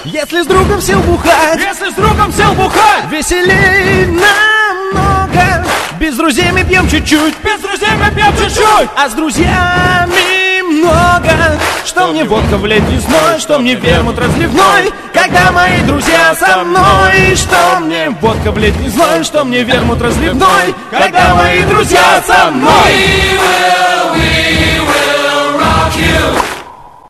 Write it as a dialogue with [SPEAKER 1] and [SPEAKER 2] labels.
[SPEAKER 1] Если с другом сел бухать, веселей намного. Без друзей мы пьем чуть-чуть, а с друзьями много. Что мне водка в лед весной, что мне вермут разливной, когда мои друзья со мной. Что мне водка в лед весной, что мне вермут разливной, когда мои друзья со мной.
[SPEAKER 2] We will rock you.